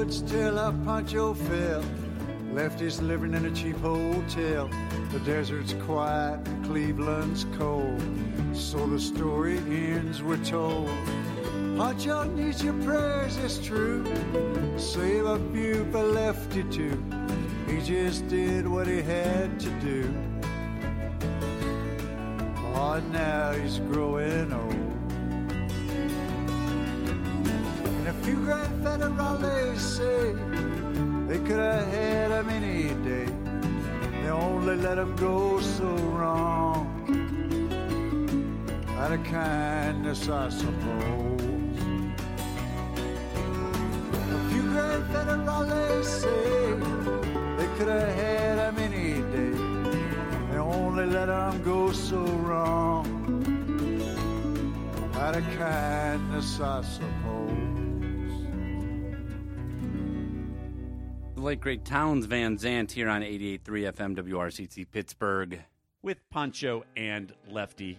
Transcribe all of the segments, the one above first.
moments till a Pancho fell. Lefty's living in a cheap hotel. The desert's quiet, Cleveland's cold. So the story ends, we're told. Pancho needs your prayers, it's true. Save a few for Lefty too. He just did what he had to do. Oh, now he's growing old. And a few grand federales say they could have had him any day. They only let him go so wrong. Out of kindness, I suppose. A few grand federales say they could have had him any day. They only let him go so wrong. Out of kindness, I suppose. The late great Townes Van Zandt here on 88.3 FM WRCT Pittsburgh with Pancho and Lefty.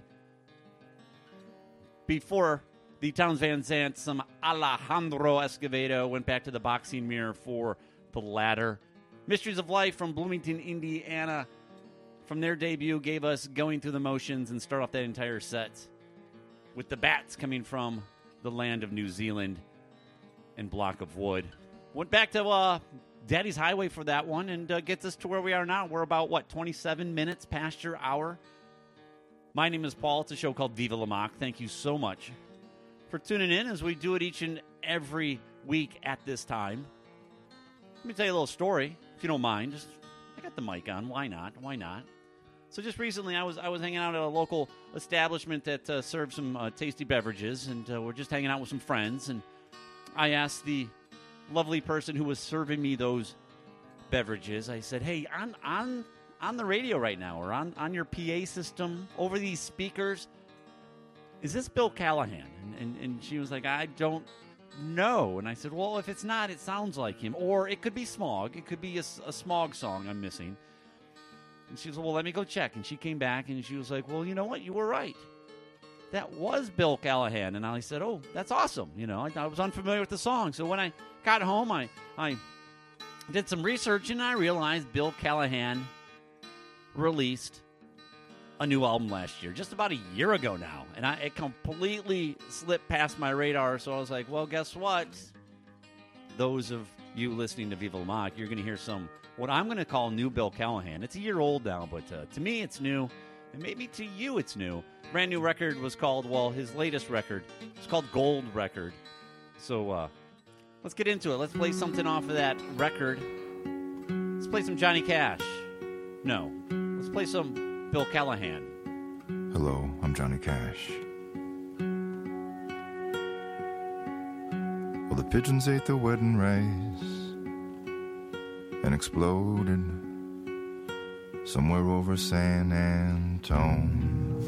Before the Townes Van Zandt, some Alejandro Escovedo went back to the boxing mirror for the latter. Mysteries of Life from Bloomington, Indiana, from their debut, gave us Going Through the Motions and start off that entire set with the Bats coming from the land of New Zealand and Block of Wood. Went back to Daddy's Highway for that one and gets us to where we are now. We're about, 27 minutes past your hour. My name is Paul. It's a show called Viva La Mock. Thank you so much for tuning in as we do it each and every week at this time. Let me tell you a little story, if you don't mind. I got the mic on. Why not? So just recently, I was hanging out at a local establishment that served some tasty beverages, and we're just hanging out with some friends. And I asked the lovely person who was serving me those beverages, I said, "Hey, on the radio right now, or on your PA system, over these speakers, is this Bill Callahan?" And she was like, "I don't know." And I said, "Well, if it's not, it sounds like him. Or it could be Smog. It could be a Smog song I'm missing." And she was like, "Well, let me go check." And she came back, and she was like, "Well, you know what? You were right. That was Bill Callahan." And I said, "Oh, that's awesome." I was unfamiliar with the song. So when I got home, I did some research, and I realized Bill Callahan released a new album last year, just about a year ago now. And it completely slipped past my radar. So I was like, well, guess what? Those of you listening to Viva La Mock, you're going to hear what I'm going to call new Bill Callahan. It's a year old now, but to me it's new, and maybe to you it's new. Brand new record was called, his latest record, it's called Gold Record. So let's get into it. Let's play something off of that record. Let's play some Johnny Cash. No, let's play some Bill Callahan. Hello, I'm Johnny Cash. Well, the pigeons ate the wedding rice and exploded somewhere over San Antonio.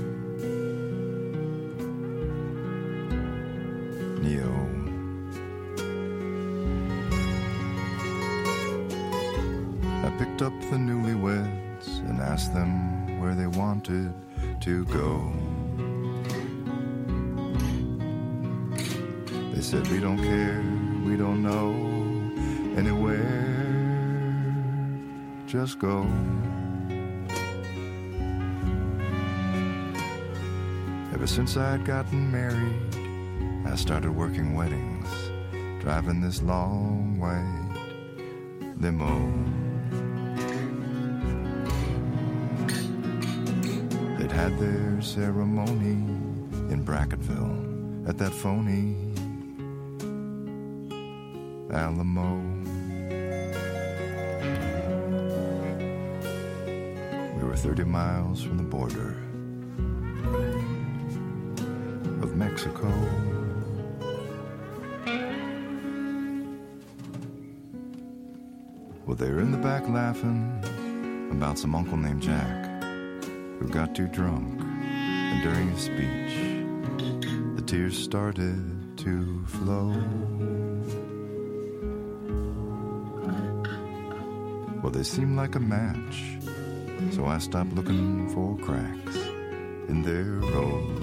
I picked up the newlyweds and asked them where they wanted to go. They said, we don't care, we don't know anywhere, just go. Ever since I'd gotten married, I started working weddings, driving this long white limo. They'd had their ceremony in Brackettville at that phony Alamo. We were 30 miles from the border of Mexico. Well, they were in the back laughing about some uncle named Jack who got too drunk, and during his speech the tears started to flow. Well, they seemed like a match, so I stopped looking for cracks in their road.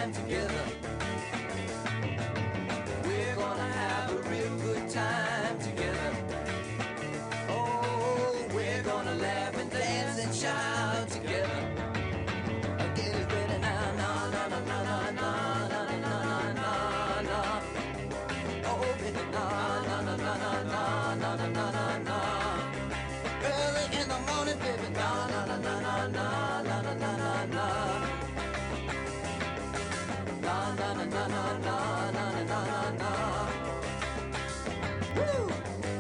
shine together. We're gonna have a real good time together. Oh, we're gonna laugh and dance and shout together. Get it ready now, na na na na na na na na na na. Oh, baby, na na na na na na na na na na. Early in the morning, baby, na na na na na na na na na na. Na na na na na na na na na. Woo!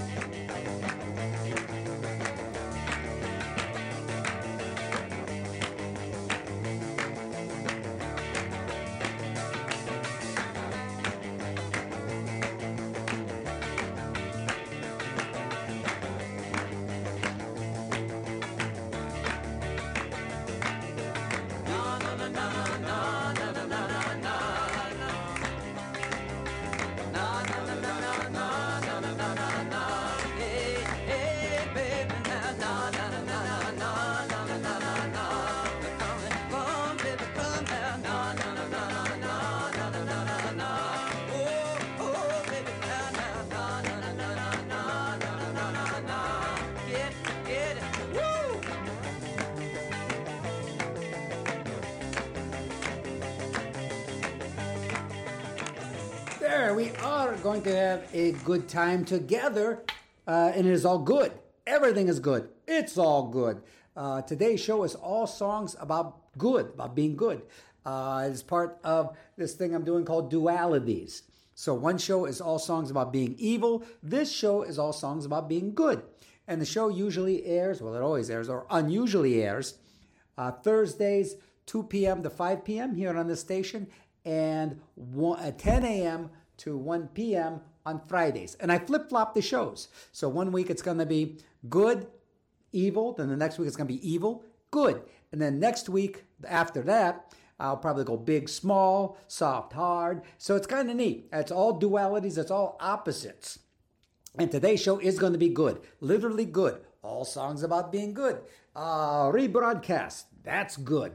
There, we are going to have a good time together, and it is all good. Everything is good. It's all good. Today's show is all songs about good, about being good. It's part of this thing I'm doing called Dualities. So one show is all songs about being evil. This show is all songs about being good. And the show usually airs, well, it always airs, or unusually airs, Thursdays, 2 p.m. to 5 p.m. here on this station, and at 10 a.m. to 1 p.m. on Fridays. And I flip-flop the shows. So one week it's going to be good, evil. Then the next week it's going to be evil, good. And then next week after that, I'll probably go big, small, soft, hard. So it's kind of neat. It's all dualities. It's all opposites. And today's show is going to be good. Literally good. All songs about being good. Rebroadcast. That's good.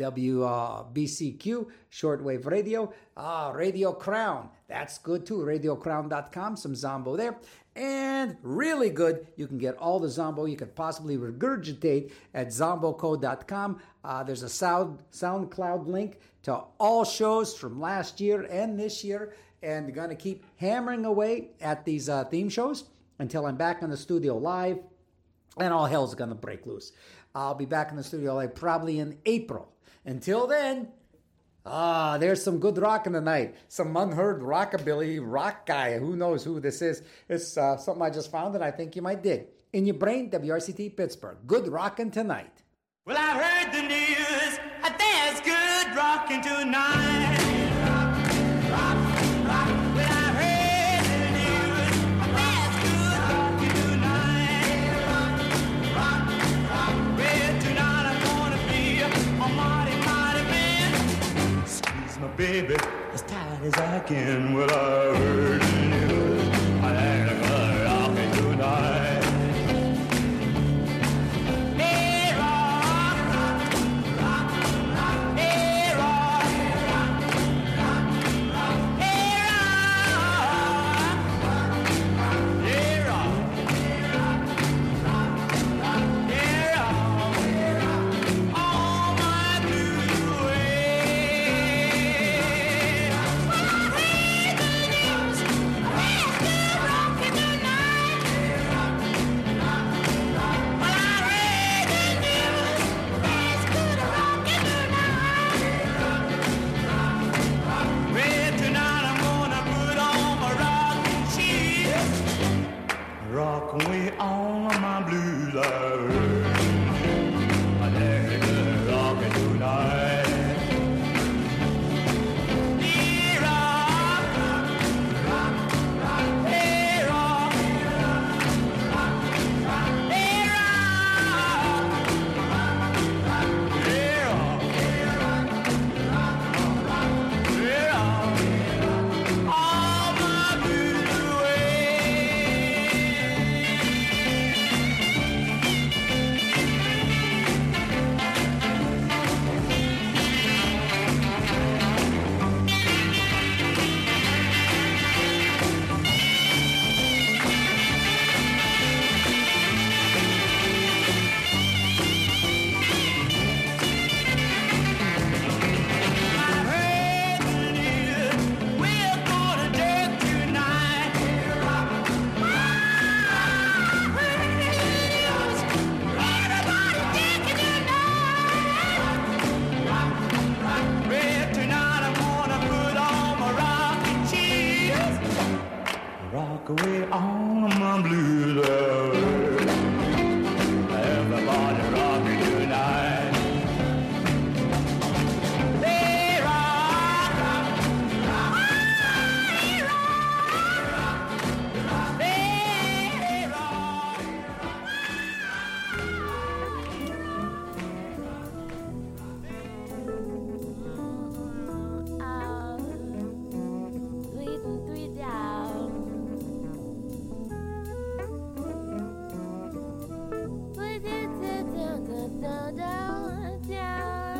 WBCQ, shortwave radio. Radio Crown. That's good too. RadioCrown.com. Some Zombo there. And really good, you can get all the Zombo you could possibly regurgitate at ZomboCode.com. There's a SoundCloud link to all shows from last year and this year. And going to keep hammering away at these theme shows until I'm back in the studio live. And all hell's going to break loose. I'll be back in the studio live probably in April. Until then, there's some good rockin' tonight. Some unheard rockabilly rock guy. Who knows who this is? It's something I just found that I think you might dig. In Your Brain, WRCT Pittsburgh. Good rockin' tonight. Well, I've heard the news. There's good rockin' tonight. Baby, as tight as I can. Well, I heard the news. I had a good rockin' tonight. Hey, rock, rock, rock, rock. Hey, rock, rock, rock, rock. Hey, rock, hey, rock, hey, rock, all my blues away. on my blues. Everybody rock me tonight. Hey, rock, rock, rock, hey, rock, hey, rock. Leaving three down. Put it down.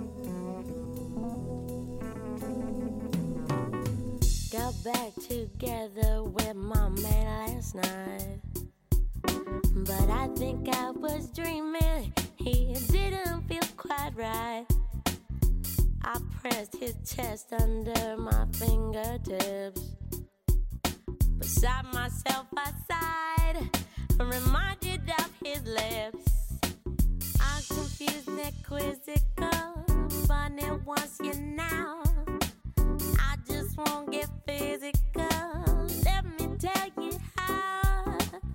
Got back together with my man last night, but I think I was dreaming. He didn't feel quite right. I pressed his chest under my fingertips, beside myself aside, reminded of his lips. I'm confused and quizzical, funny once you now. I just won't get physical. Let me tell you how.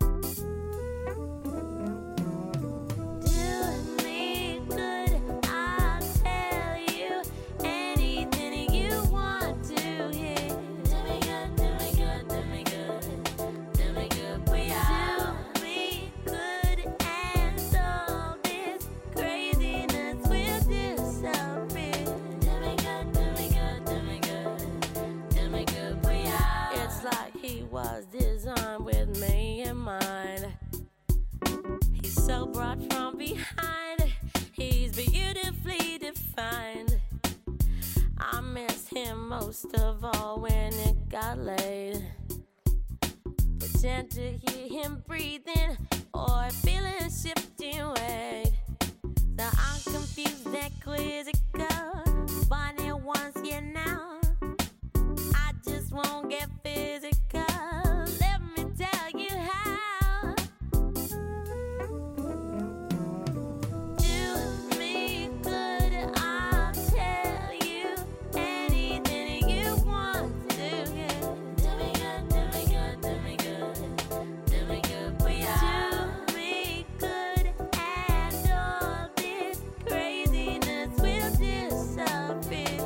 Do me good, I'll tell you anything you want to hear. Do me good, do me good, do me good, do me good, we are. Do me good, and all this craziness will disappear. Do me good, do me good, do me good, do me good, we are. It's like he was designed with me in mind. He's so broad from behind. He's beautifully defined. I miss him most of all when it got late. Pretend to hear him breathing or feel a shifting weight. So I'm confused and quizzical, but it wants you now. I just won't get physical. Let me tell you how. Do me good, I'll tell you anything you want to hear. Do me good, do me good, do me good, do me good, we are. Do me good, and all this craziness will disappear.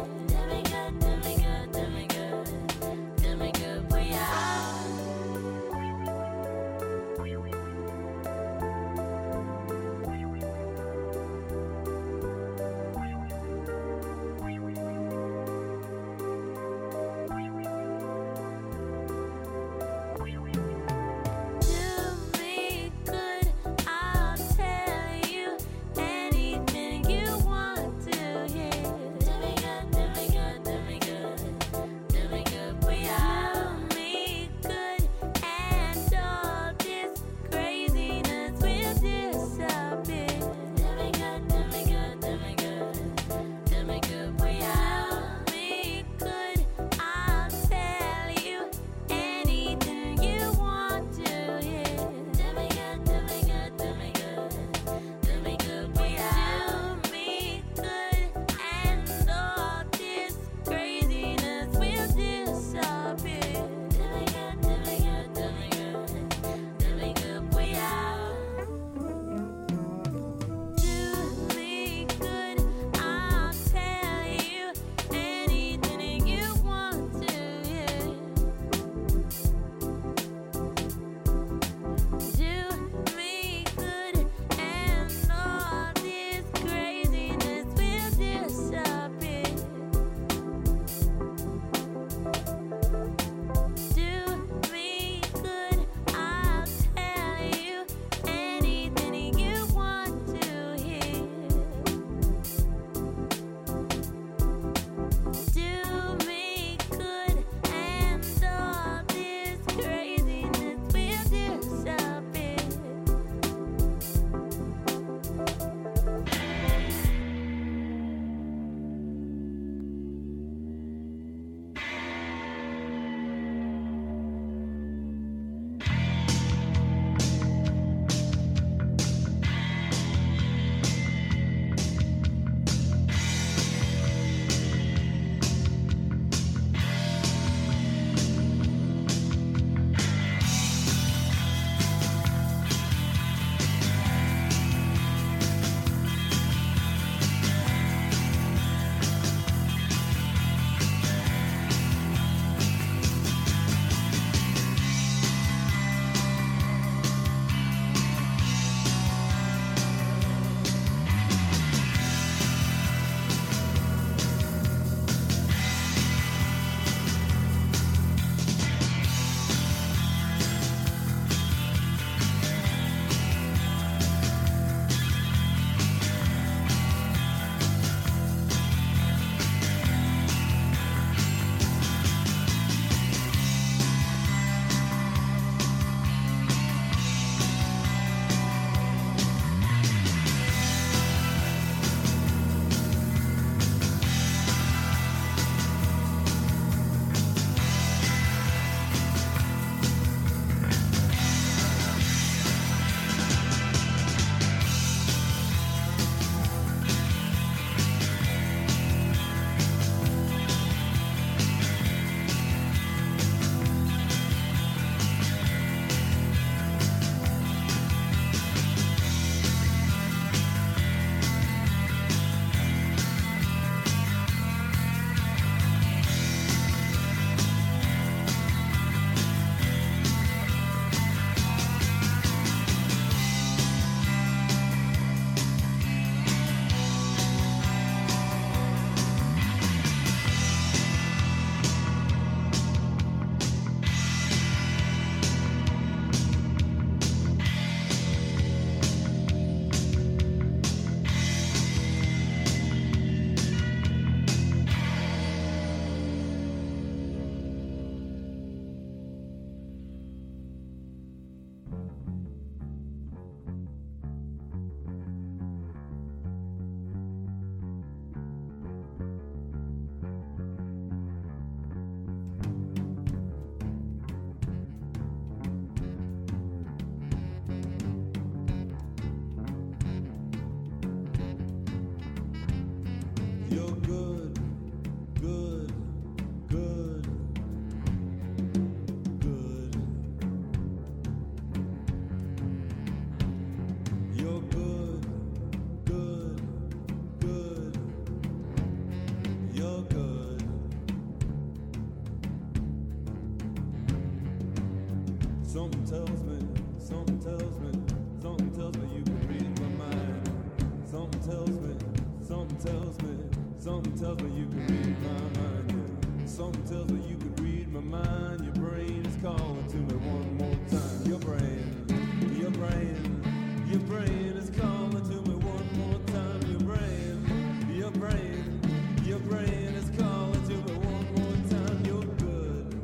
Something tells me, something tells me, something tells me you can read my mind. Something tells me, something tells me, something tells me you can read my mind. Yeah. Something tells me you can read my mind. Your brain is calling to me one more time. Your brain, your brain, your brain is calling to me one more time. Your brain, your brain, your brain is calling to me one more time. You're good.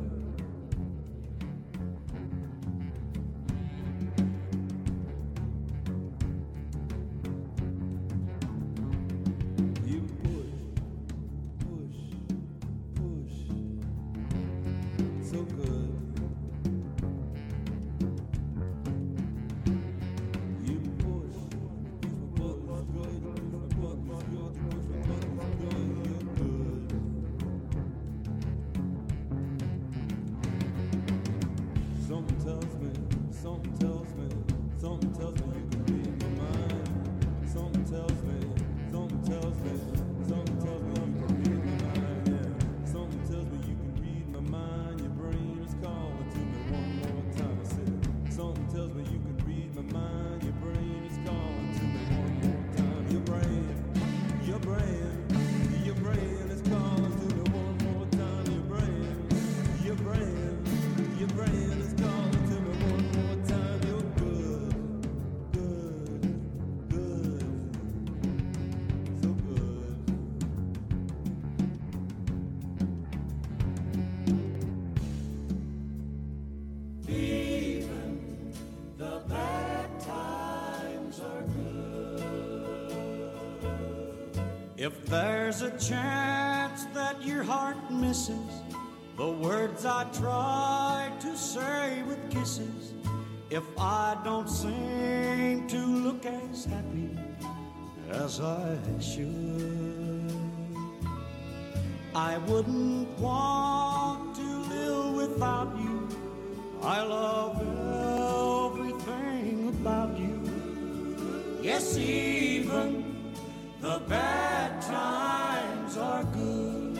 You push, push, push. So good. You push, push, push, good. Push, push, good. Push, push, good. You're good. Something tells me, something tells me, something tells me you can read my mind. Something tells me, something tells me, something tells me you can read my mind. Yeah. Something tells me you can read my mind. Your brain is calling to me one more time. I said, something tells me you can read my mind. Your brain is calling to me one more time. Your brain, your brain, your brain is calling to me one more time. Your brain, your brain, your brain is calling to me one more time. You're good, good, good, so good. Even the bad times are good. If there's a chance that your heart misses the words I tried to say with kisses, if I don't seem to look as happy as I should, I wouldn't want to live without you. I love everything about you. Yes, even the bad times are good.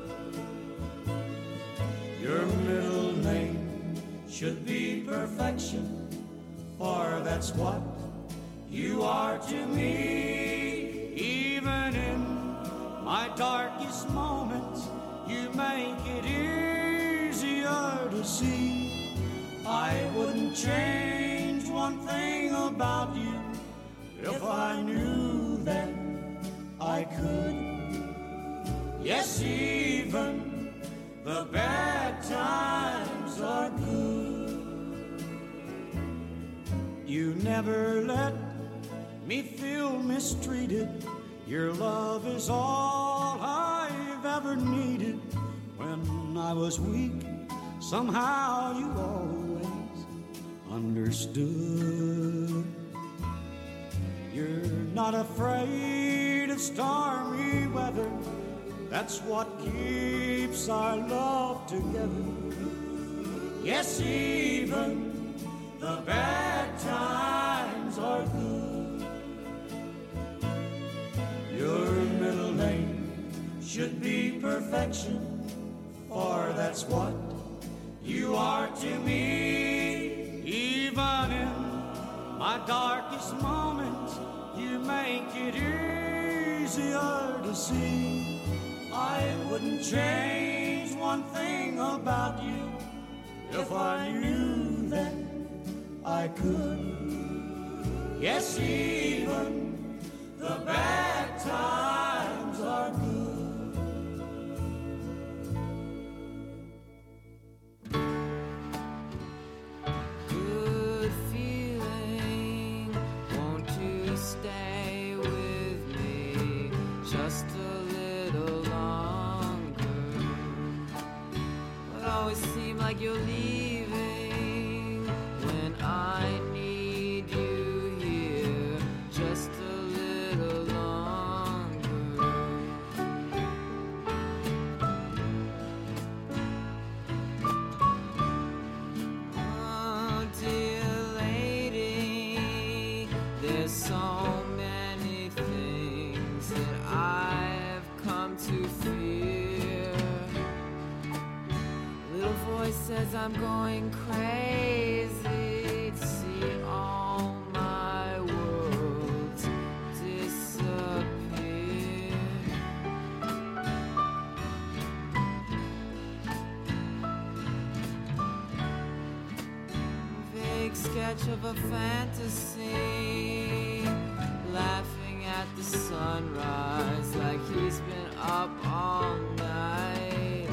Your middle name should be perfection, for that's what you are to me. Even in my darkest moments, you make it easier to see. I wouldn't change one thing about you if I knew that I could. Yes, even the bad times are good. You never let me feel mistreated. Your love is all I've ever needed. When I was weak, somehow you always understood. You're not afraid of stormy weather. That's what keeps our love together. Yes, even the bad times are good. Your middle name should be perfection, for that's what you are to me. Even in my darkest moments, you make it easier to see. I wouldn't change one thing about you if I knew that I could. Yes, even the bad times are good. Good feeling, won't you stay with me just a little longer? It always seems like you're leaving when I need you here just a little longer. Oh, dear lady, there's so many things that I've come to fear. Little voice says Cause I'm going crazy to see all my worlds disappear. Vague sketch of a fantasy, laughing at the sunrise like he's been up all night.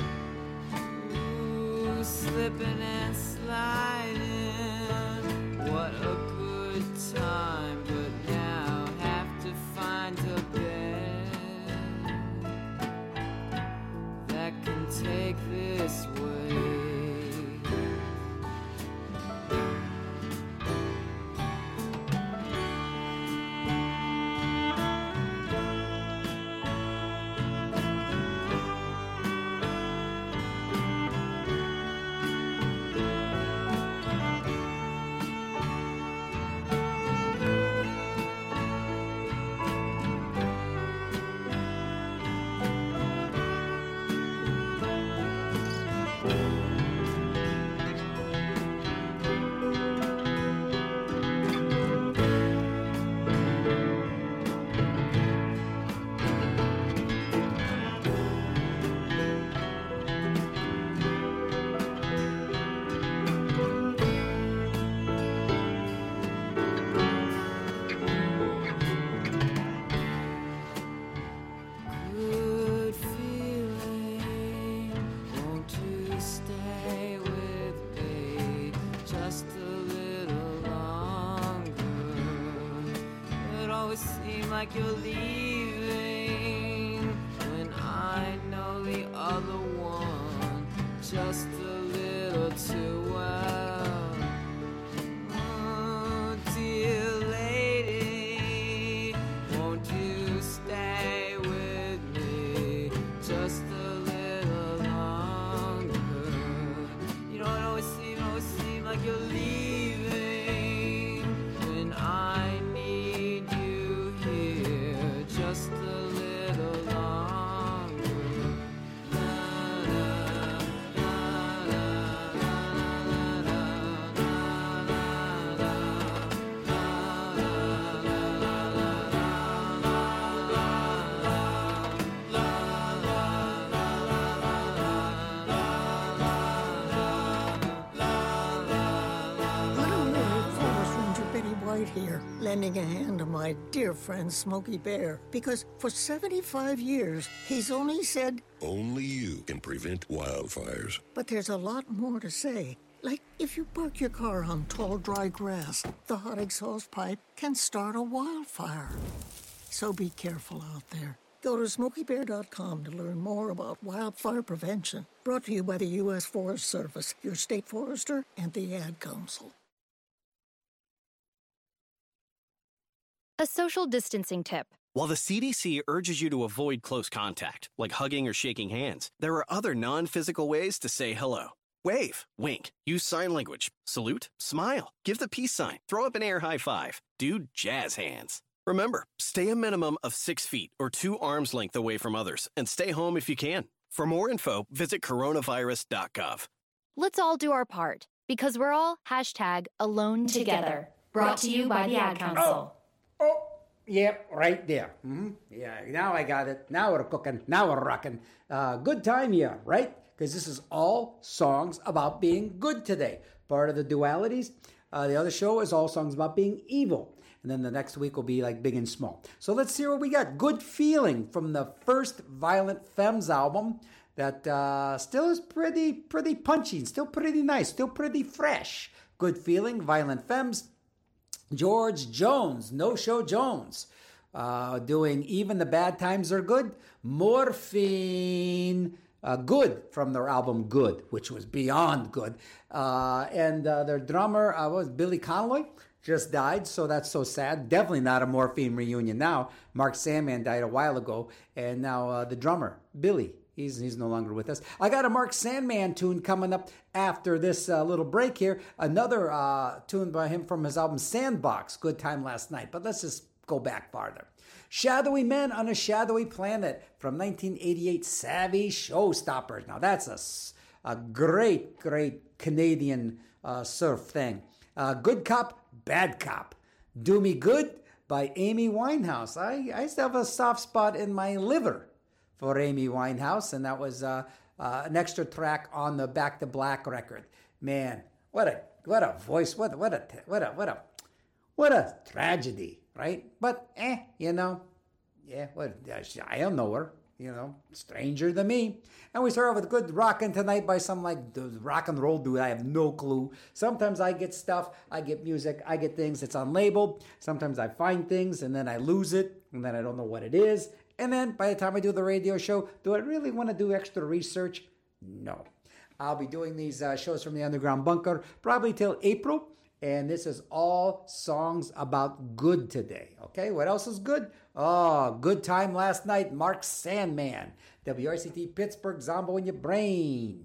Ooh, slipping and sliding, what a good time, but now have to find a bed that can take this way. Good feeling, won't you stay with me just a little longer? It always seems like you're leaving when I know the other one just a little too well. Oh, dear lady, won't you stay with me just a little longer? You know, it always seems like you're leaving when I need you here just a little longer. La, la, la, la, la, la, Honorary Forest Ranger Betty White here, lending a hand to my dear friend Smokey Bear, because for 75 years, he's only said, Only you can prevent wildfires. but there's a lot more to say. Like, if you park your car on tall, dry grass, the hot exhaust pipe can start a wildfire. So be careful out there. Go to SmokeyBear.com to learn more about wildfire prevention. Brought to you by the U.S. Forest Service, your state forester, and the Ad Council. A social distancing tip. While the CDC urges you to avoid close contact, like hugging or shaking hands, there are other non-physical ways to say hello. Wave, wink, use sign language, salute, smile, give the peace sign, throw up an air high five, do jazz hands. Remember, stay a minimum of 6 feet or 2 arms length away from others, and stay home if you can. For more info, visit coronavirus.gov. Let's all do our part, because we're all #alone together. Brought to you by the Ad Council. Oh, yep, right there. Yeah, now I got it. Now we're cooking. Now we're rocking. Good time here, right? Because this is all songs about being good today. Part of the dualities. The other show is all songs about being evil. And then the next week will be like big and small. So let's see what we got. Good Feeling from the first Violent Femmes album that still is pretty punchy, still pretty nice, still pretty fresh. Good Feeling, Violent Femmes. George Jones, No Show Jones, doing Even the Bad Times Are Good. Morphine, Good from their album Good, which was beyond good. And their drummer was Billy Connolly, just died, so that's so sad. Definitely not a Morphine reunion now. Mark Sandman died a while ago, and now the drummer, Billy, he's no longer with us. I got a Mark Sandman tune coming up after this little break here. Another tune by him from his album Sandbox, Good Time Last Night. But let's just go back farther. Shadowy Men on a Shadowy Planet from 1988, Savvy Showstoppers. Now that's A great, great Canadian surf thing. Good Cop, Bad Cop. Do Me Good by Amy Winehouse. I still have a soft spot in my liver for Amy Winehouse, and that was an extra track on the Back to Black record. Man, what a voice! What a tragedy, right? But I don't know her. Stranger than me. And we start off with Good Rockin' Tonight by some like the rock and roll dude. I have no clue. Sometimes I get stuff, I get music, I get things that's unlabeled. Sometimes I find things and then I lose it and then I don't know what it is. And then by the time I do the radio show, do I really want to do extra research? No. I'll be doing these shows from the Underground Bunker probably till April. And this is all songs about good today. Okay, what else is good? Oh, Good Time Last Night, Mark Sandman. WRCT Pittsburgh, Zombo in Your Brain.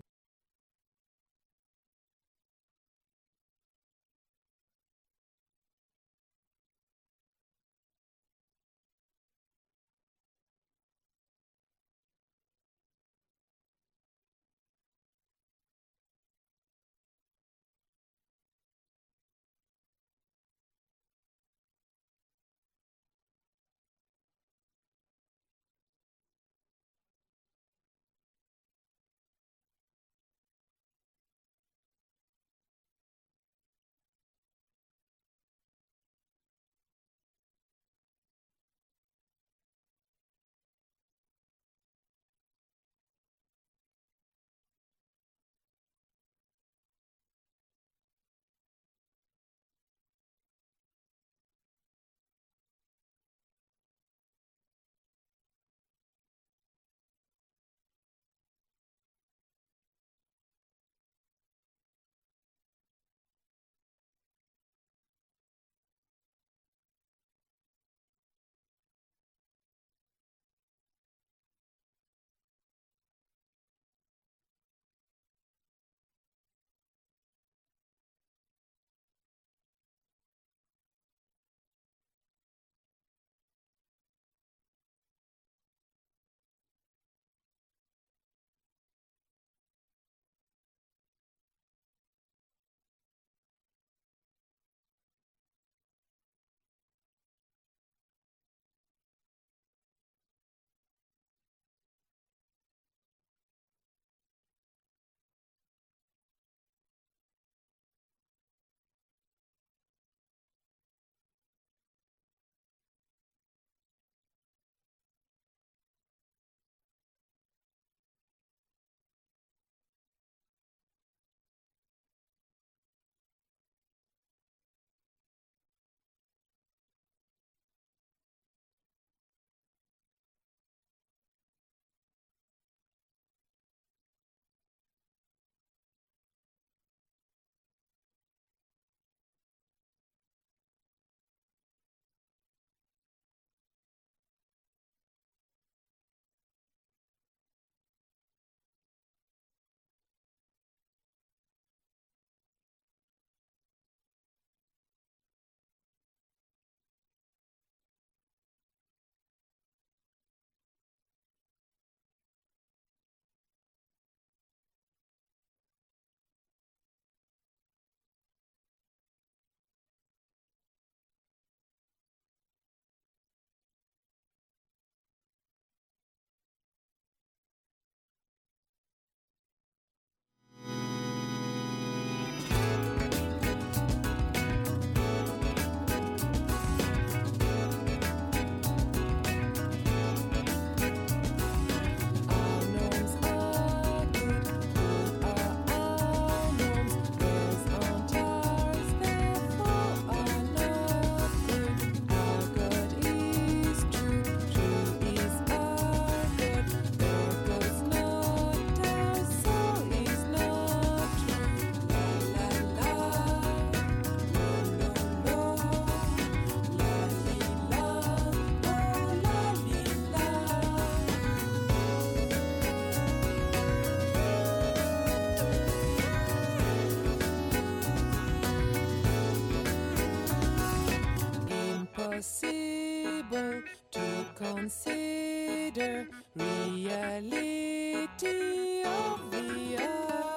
impossible to consider reality of the earth.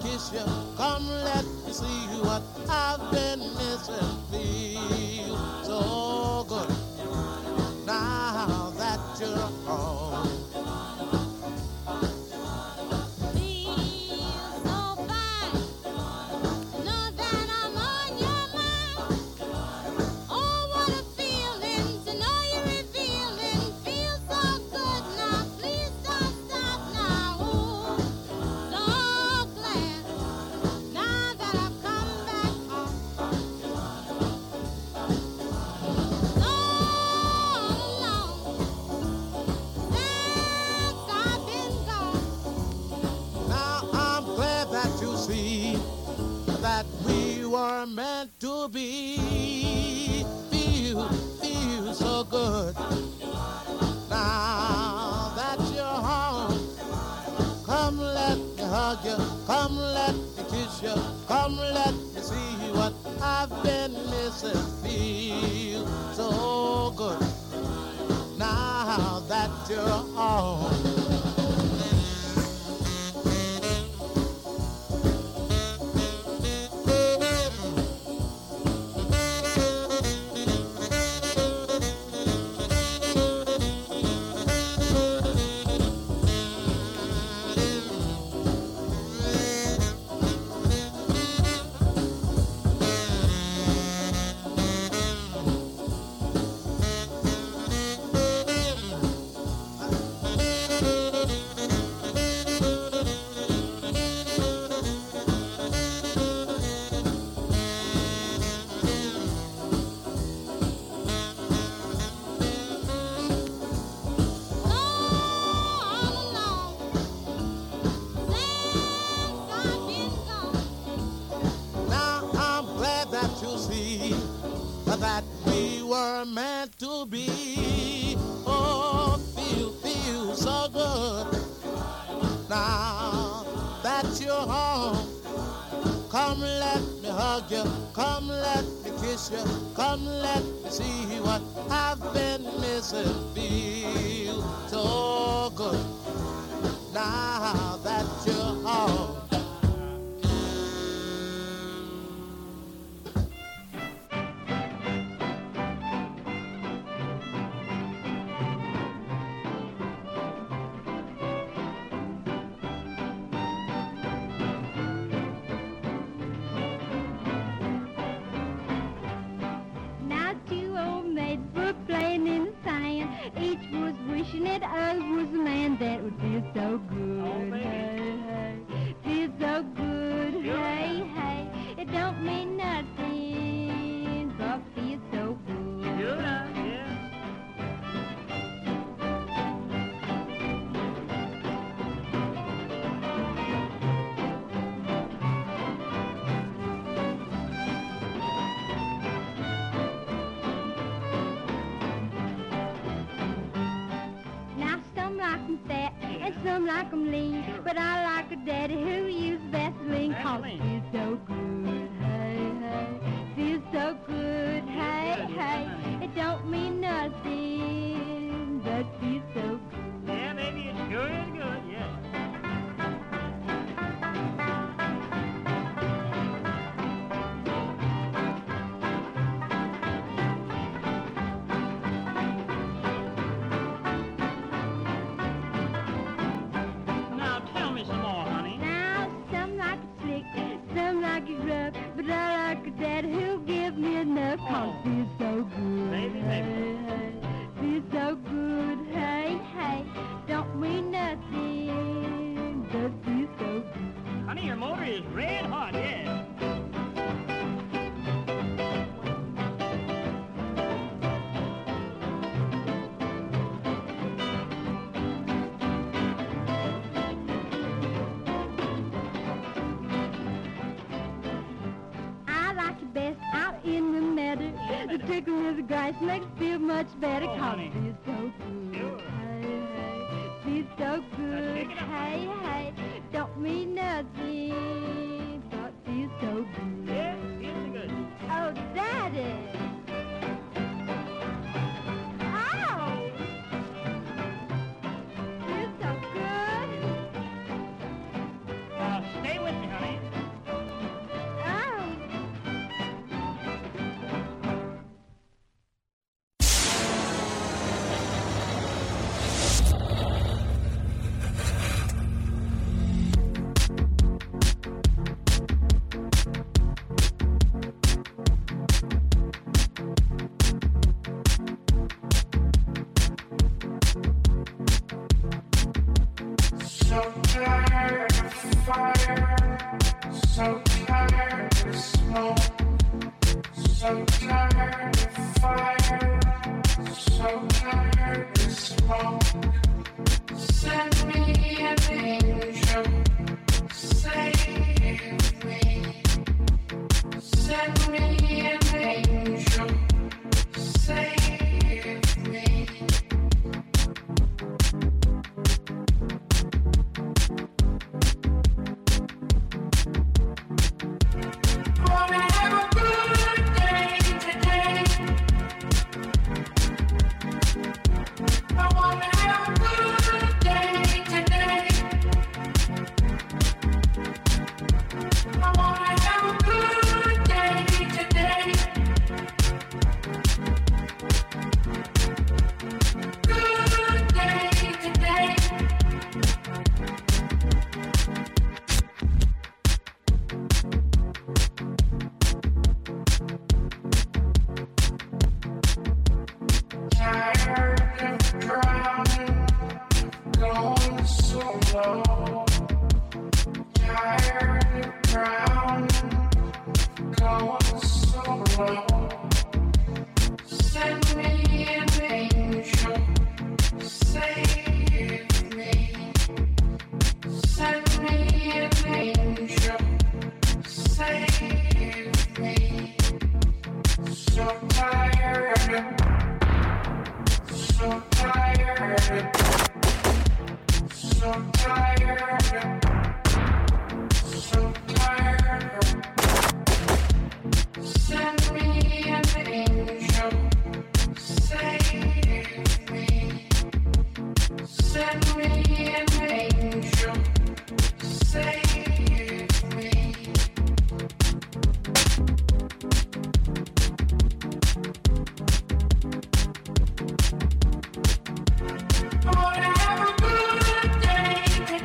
kiss you. Come let me see what I've been missing. Feel so good now that you're home. That we were meant to be. Feel so good now that you're home. Come let me hug you, come let me kiss you, come let me see what I've been missing. Feel so good now that you're home. That we were meant to be. Oh, feel so good now that you're home. Come let me hug you, come let me kiss you, come let me see what I've been missing. Feel so good now that you're home. Each was wishing that others was the man that would feel so good. Hey, feel so good. Hey, hey, it don't mean nothing, but feel so good. Yeah. Fat and some like 'em lean, but I like a daddy who uses Vaseline. 'Cause it feels so good, hey, hey, feels so good, hey, hey. It don't mean nothing, but feels so good. Yeah, baby, it's good, yeah. But I like a dad who'll give me enough. 'Cause it feels so good, baby. Hey, hey, feels so good, hey, hey. Don't mean nothing, but feels so good. Honey, your motor is red hot, yeah. The tickle of the grass makes me feel much better. 'Cause it feels so good. Hey, hey, feels so good. Hey, hey, don't mean nothing, but feels so good. Yeah, feels good. Oh, Daddy. Oh, feels so good. Stay with me, honey. So tired of fire, so tired of smoke. Send me an angel, save me. Send me an angel, save me. Wanna have a good day today. I wanna have a good day today. I wanna have a good day today. Good day today. Tired of drowning, going so low. Tired of drowning, going so low. Send me an angel, save me. Send me an angel, save me. So tired. So tired, so tired, so tired. Send me an angel, save me. Send me an angel, save me. I wanna have a good day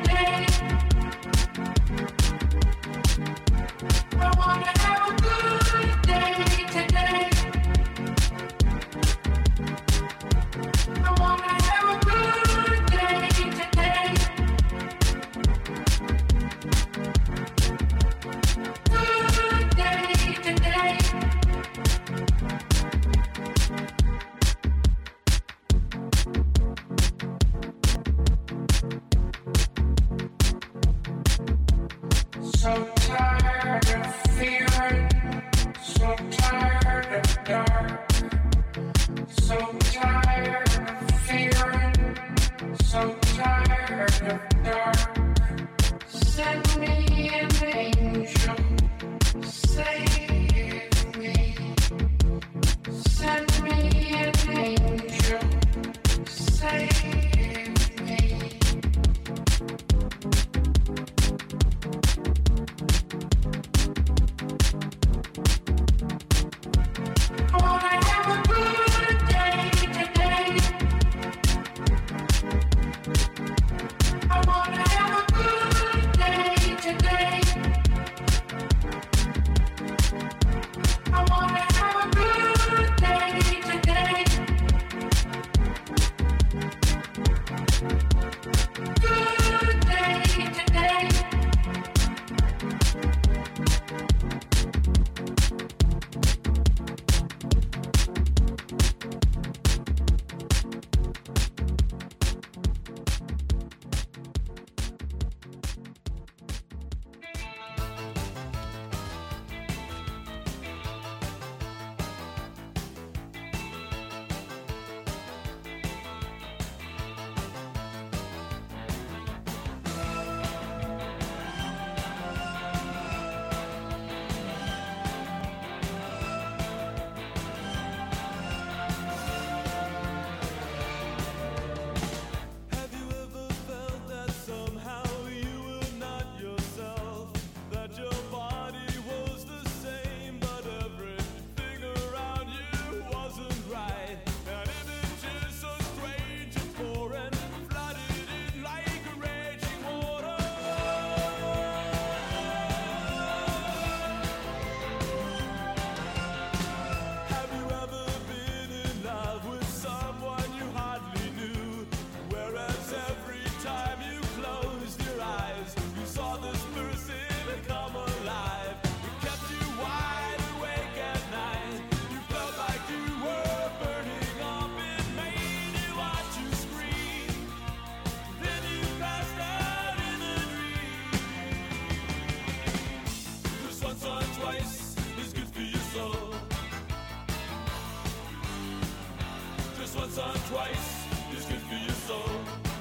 once or twice is good for your soul.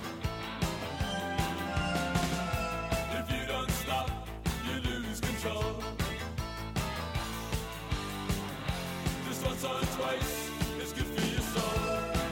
If you don't stop, you lose control. Just once or twice is good for your soul.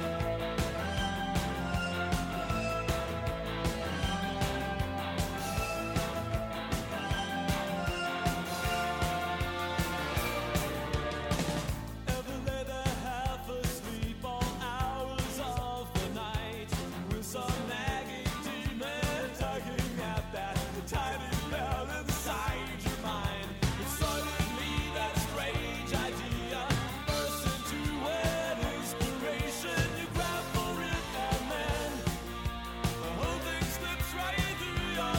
Ever lay there half asleep all hours of the night with some nagging demon tugging at that tiny bell inside your mind? And suddenly that strange idea bursts into an inspiration. You grab for it and then the whole thing slips right through your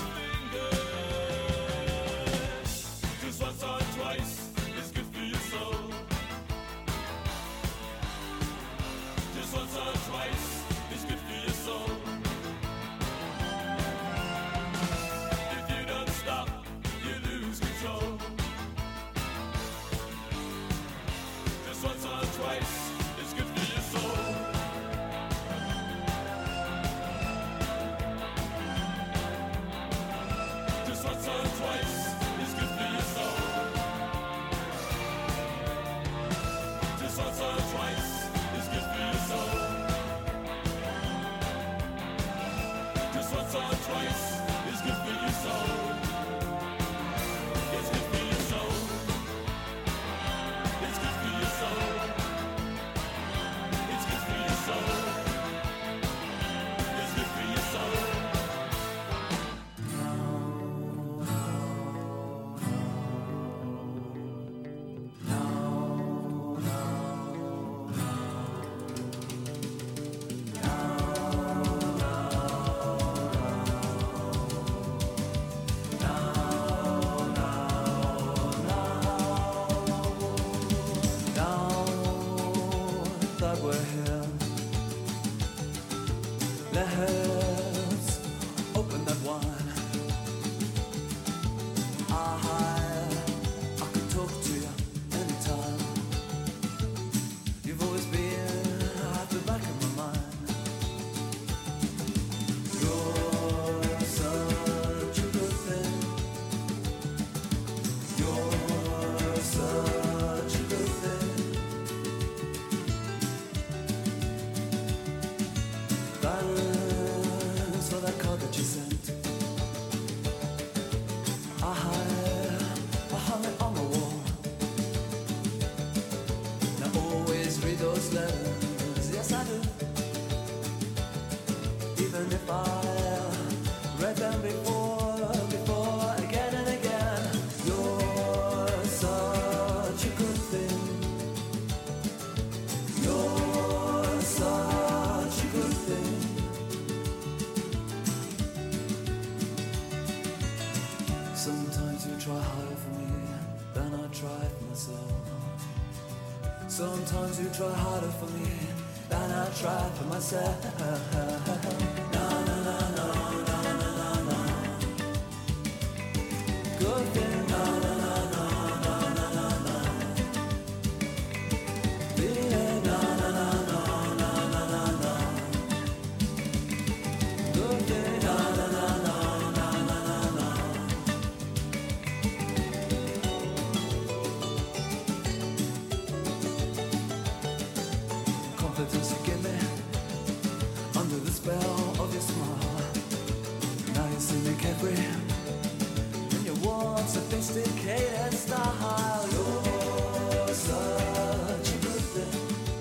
fingers. Just once or twice is good for your soul. Just once or twice is good for your soul. If you don't stop, you lose control. Just once or twice is good for your soul. Just once or twice is good for your soul. Just once or twice is good for your soul. Just once or twice is good for your soul. It's good for your soul. It's good for your soul. It's good for your soul. It's good for your soul. Now that we're here, let's open that wine. I could talk to you anytime. You've always been at the back of my mind. You're such a good thing. You're such a good thing. Thanks for that card that you sent. I hung it on the wall. Now always read those letters, yes I do. Even if I read them before, again and again. You're such a good thing. You're such a good thing. Sometimes you try harder for me than I try for myself. Sometimes you try harder for me than I try for myself. Na na na na na na na na. Good thing. Na na na na na na na na. Feeling. Na na na na na na na na. Good thing. Na na na na na na na na. Confidence you give me under the spell of your smile. Now you see me carefree in your warm, sophisticated style. You're such a good thing.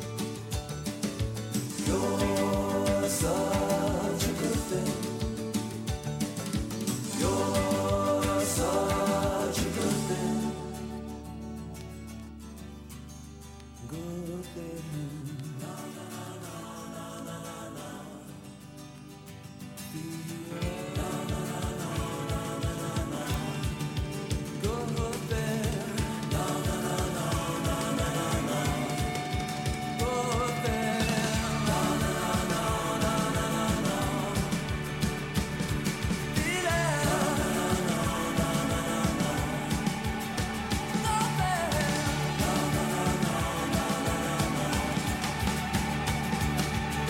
You're such a good thing. You're such a good thing. Good thing. Na na na na na na na. Na na na na na na na. Good thing. Na na na na na na na. Good thing. Na na na na na na na. Feeling. Na na na na na na na. Good thing. Na na na na na na na.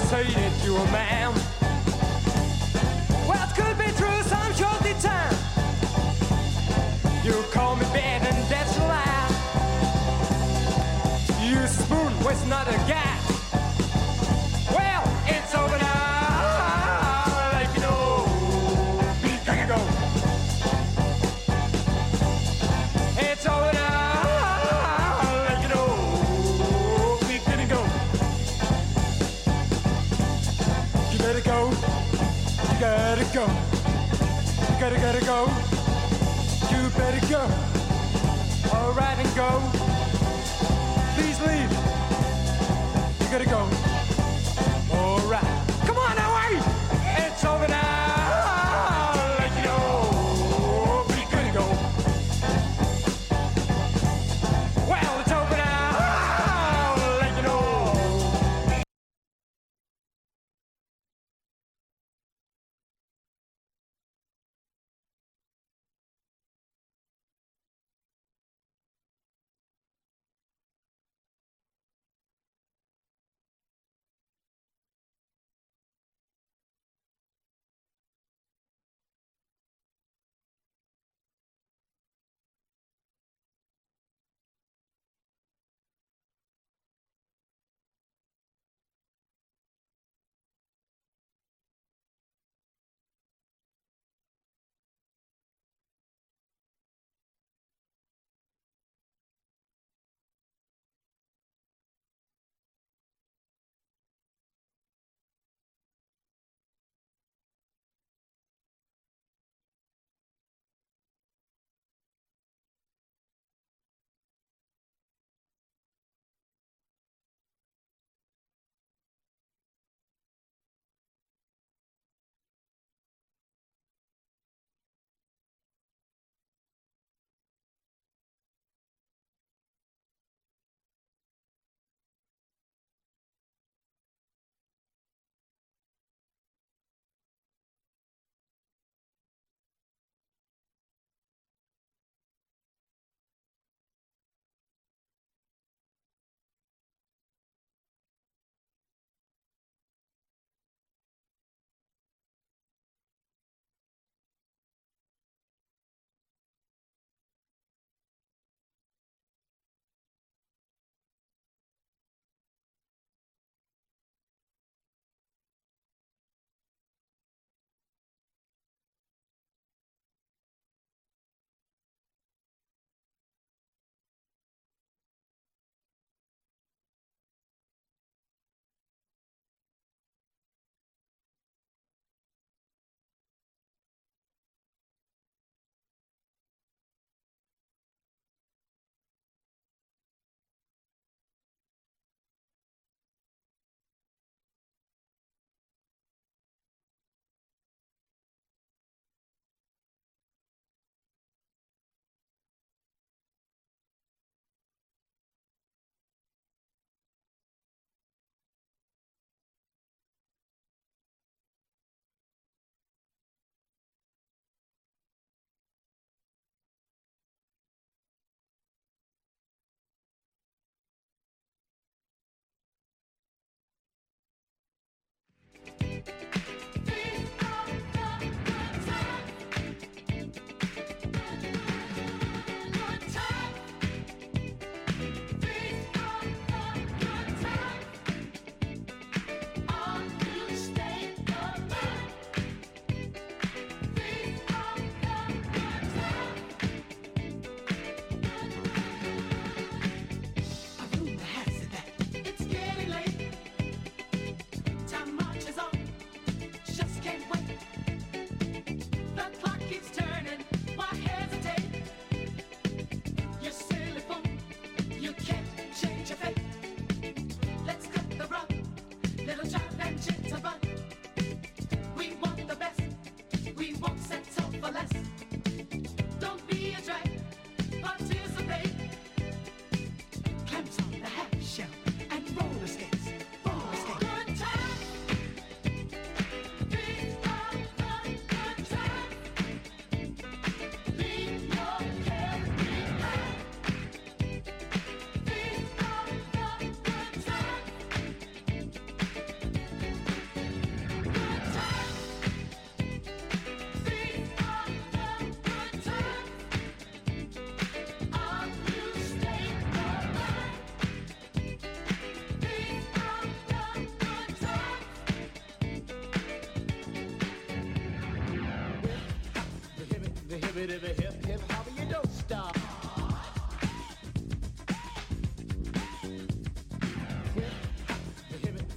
say that you a man. Well, it could be true some short time. You call me bad and that's a lie. You spoon was not a guy. Well, it's over now, like you know. There you go. It's over now, like you know. We couldn't go. You better go. You gotta go. You gotta go. You better go. All right and go. Please leave. You gotta go. All right. Come on now, wait. It's over now. Let you know. We gotta go. Well, it's over now. Let you know.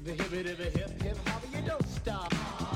The hippie to the hip hip hopper, you don't stop.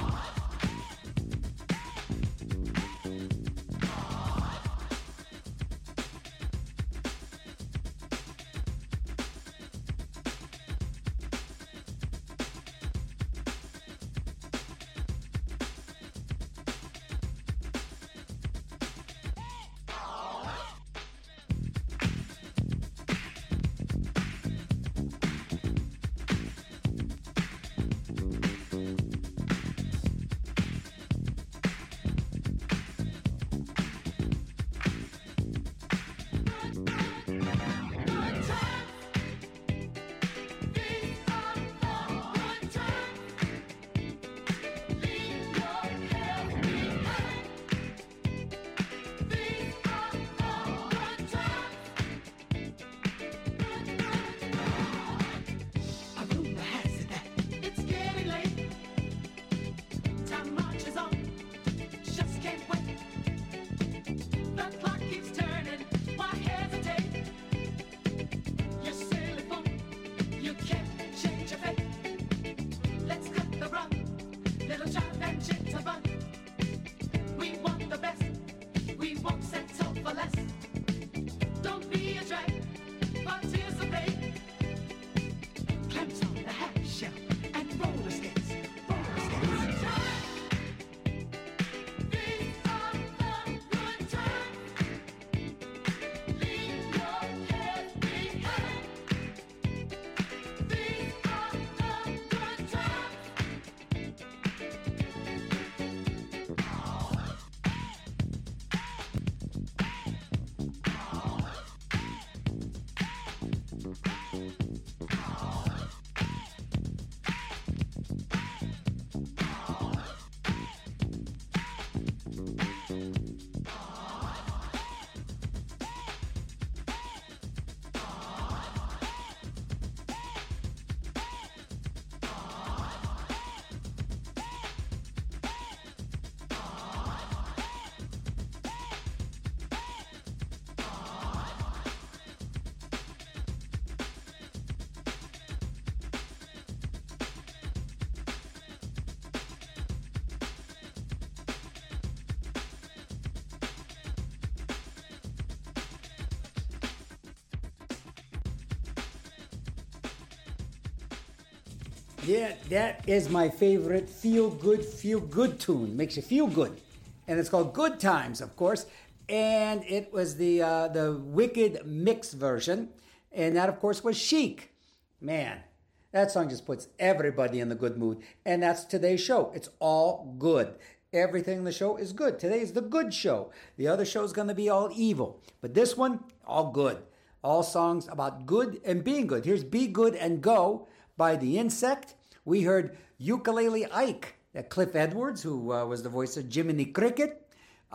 Yeah, that is my favorite feel good tune. Makes you feel good. And it's called Good Times, of course. And it was the Wicked Mix version. And that, of course, was Chic. Man, that song just puts everybody in the good mood. And that's today's show. It's all good. Everything in the show is good. Today is the good show. The other show is going to be all evil. But this one, all good. All songs about good and being good. Here's Be Good and Go by The Insect. We heard Ukulele Ike, Cliff Edwards, who was the voice of Jiminy Cricket,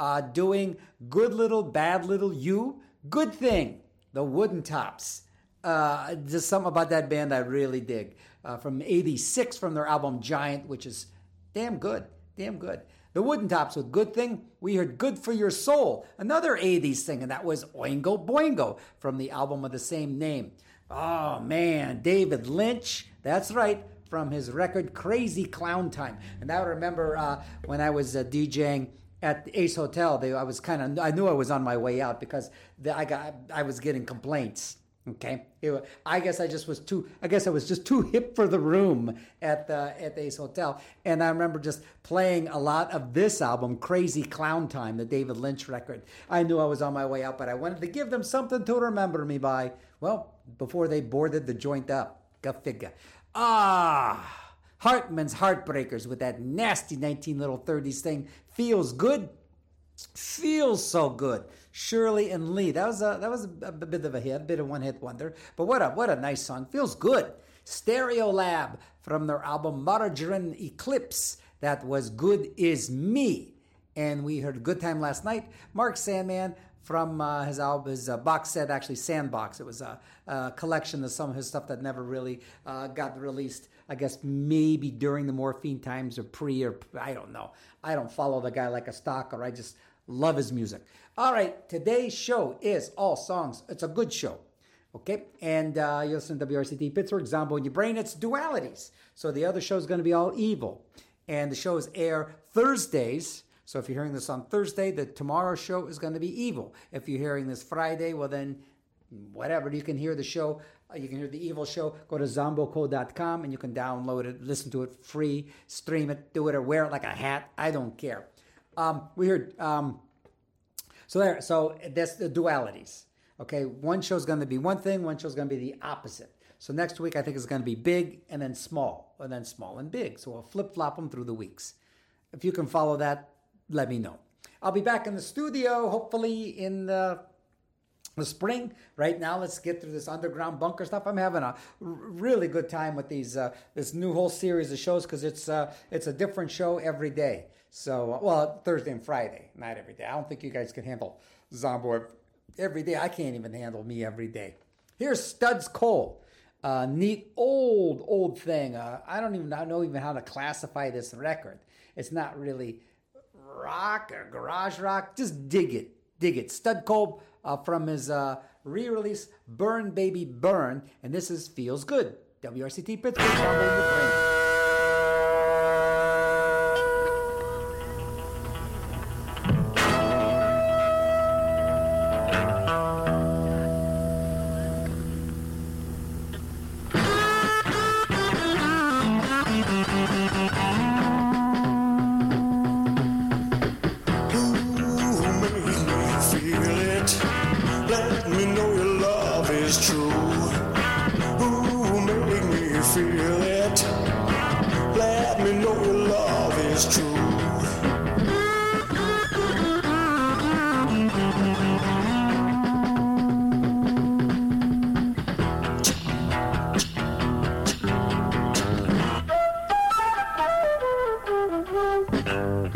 doing Good Little, Bad Little You. Good Thing, The Wooden Tops. Just something about that band I really dig. From 86, from their album Giant, which is damn good. Damn good. The Wooden Tops with Good Thing. We heard Good for Your Soul, another 80s thing, and that was Oingo Boingo from the album of the same name. Oh, man, David Lynch. That's right, from his record Crazy Clown Time. And I remember when I was DJing at the Ace Hotel, I knew I was on my way out because I was getting complaints. Okay, I guess I was just too hip for the room at the Ace Hotel, and I remember just playing a lot of this album, Crazy Clown Time, the David Lynch record. I knew I was on my way out, but I wanted to give them something to remember me by. Well, before they boarded the joint up, go figure. Hartman's Heartbreakers with that nasty 1930s thing. Feels good. Feels so good. Shirley and Lee. That was a bit of a hit, a bit of one-hit wonder. But what a nice song. Feels good. Stereo Lab from their album Margarine Eclipse. That was Good Is Me. And we heard Good Time Last Night. Mark Sandman from his album, his box set, actually Sandbox. It was a collection of some of his stuff that never really got released. I guess maybe during the Morphine times or I don't know. I don't follow the guy like a stalker. I just love his music. All right, today's show is all songs. It's a good show Okay, and you listen to WRCT Pittsburgh, Zombo in Your Brain. It's dualities. So the other show is going to be all evil. And the shows air Thursdays. So if you're hearing this on Thursday, the tomorrow show is going to be evil. If you're hearing this Friday, well then, whatever, you can hear the show. You can hear the evil show. Go to zomboco.com and you can download it, listen to it free, stream it, do it, or wear it like a hat. I don't care. We heard, so that's the dualities. Okay, one show's going to be one thing, one show's going to be the opposite. So next week, I think it's going to be big and then small and big. So we'll flip-flop them through the weeks. If you can follow that, let me know. I'll be back in the studio, hopefully in the spring. Right now, let's get through this underground bunker stuff. I'm having a really good time with these this new whole series of shows because it's a different show every day. So, well, Thursday and Friday, not every day. I don't think you guys can handle Zombo every day. I can't even handle me every day. Here's Studs Cole. Neat old thing. I don't even know how to classify this record. It's not really rock or garage rock. Just dig it. Stud Cole from his re-release Burn Baby Burn, and this is Feels Good. WRCT Pittsburgh. Zombo in Your Brain. Feel it. Let me know your love is true.